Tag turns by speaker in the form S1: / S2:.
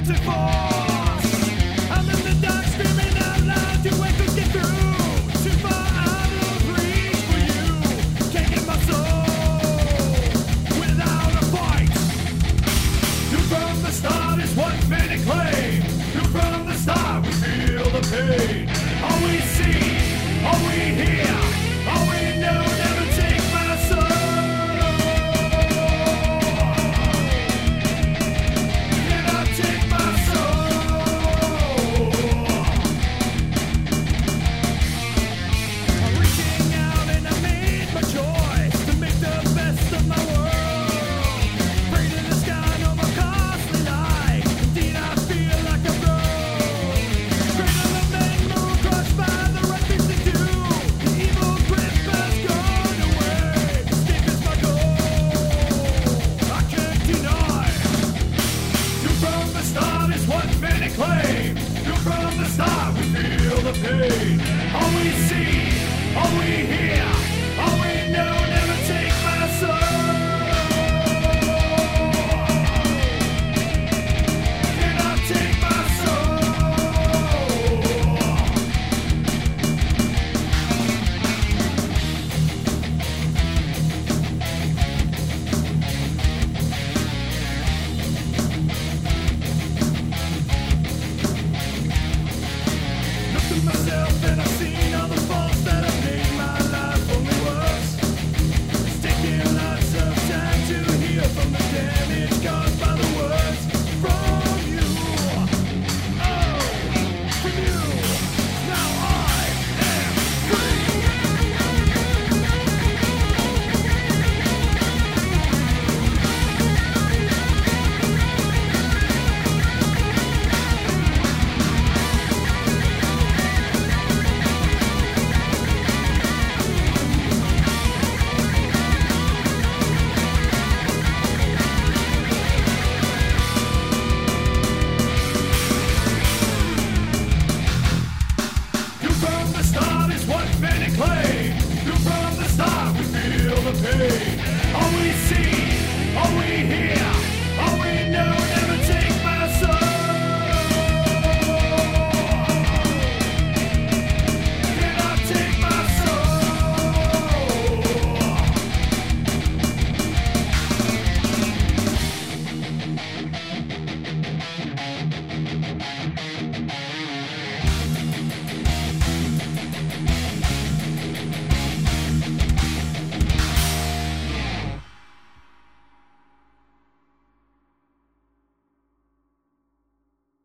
S1: to force. I'm in the dark screaming out loud to echoes get through. Too far out of reach for you. Can't get my soul without a fight. You from the start is what many claim. You from the start we feel the pain. All we see, all we hear, all we know, never take my soul. Never take my soul. I'm reaching out and I made my choice to make the best of my world. Pray to the sky, no more costly light. Indeed, I feel like a road. Cradle of men moved, crushed by the right things to do. The evil grip has gone away. Escape is my goal. I can't deny. You from the start is what many claim. You from the start we feel the pain. All we see, all we hear, all we know, never take my soul. Cannot take my soul. Look at myself and I've seen all the faults that have made my life only worse. It's taking lots of time to heal from the damage caused by the words from you. Oh, from you. Now I am free. You from the start is what many claim. You from the start we feel the pain.